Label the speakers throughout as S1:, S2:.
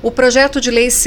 S1: O projeto de lei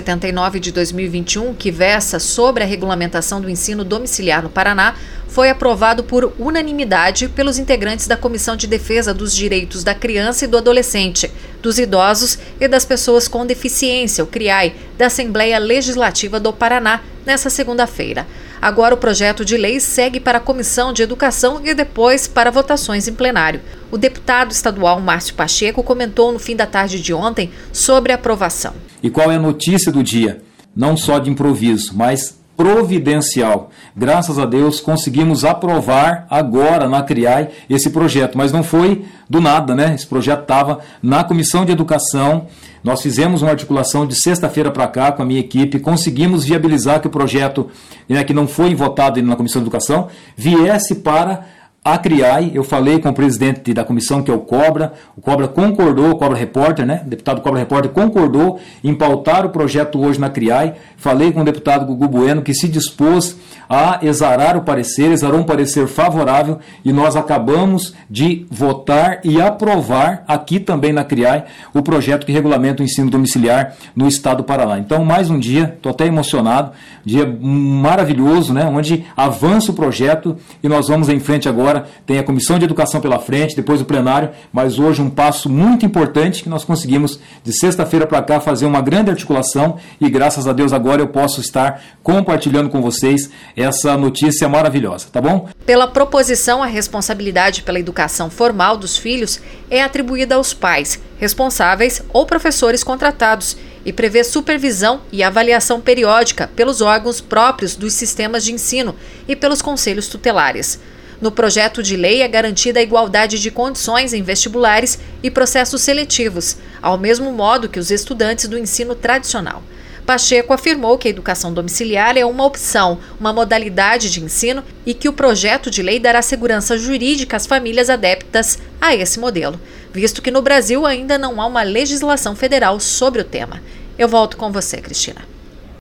S1: 179 de 2021, que versa sobre a regulamentação do ensino domiciliar no Paraná, foi aprovado por unanimidade pelos integrantes da Comissão de Defesa dos Direitos da Criança e do Adolescente, dos Idosos e das Pessoas com Deficiência, o CRIAI, da Assembleia Legislativa do Paraná, nesta segunda-feira. Agora o projeto de lei segue para a Comissão de Educação e depois para votações em plenário. O deputado estadual Márcio Pacheco comentou no fim da tarde de ontem sobre a aprovação.
S2: E qual é a notícia do dia? Não só de improviso, mas providencial. Graças a Deus conseguimos aprovar agora na CRIAI esse projeto, mas não foi do nada, né? Esse projeto estava na Comissão de Educação. Nós fizemos uma articulação de sexta-feira para cá com a minha equipe, conseguimos viabilizar que o projeto, que não foi votado na Comissão de Educação, viesse para a CRIAI. Eu falei com o presidente da comissão, que é o Cobra concordou, o Cobra Repórter, né? O deputado Cobra Repórter concordou em pautar o projeto hoje na CRIAI. Falei com o deputado Gugu Bueno, que se dispôs a exarar o parecer, exarou um parecer favorável, e nós acabamos de votar e aprovar aqui também na CRIAI o projeto que regulamenta o ensino domiciliar no estado do Paraná. Então, mais um dia, estou até emocionado, dia maravilhoso, né? Onde avança o projeto e nós vamos em frente agora. Tem a Comissão de Educação pela frente, depois o plenário, mas hoje um passo muito importante que nós conseguimos de sexta-feira para cá fazer uma grande articulação, e graças a Deus agora eu posso estar compartilhando com vocês essa notícia maravilhosa, tá bom?
S1: Pela proposição, a responsabilidade pela educação formal dos filhos é atribuída aos pais, responsáveis ou professores contratados, e prevê supervisão e avaliação periódica pelos órgãos próprios dos sistemas de ensino e pelos conselhos tutelares. No projeto de lei é garantida a igualdade de condições em vestibulares e processos seletivos, ao mesmo modo que os estudantes do ensino tradicional. Pacheco afirmou que a educação domiciliar é uma opção, uma modalidade de ensino, e que o projeto de lei dará segurança jurídica às famílias adeptas a esse modelo, visto que no Brasil ainda não há uma legislação federal sobre o tema. Eu volto com você, Cristina.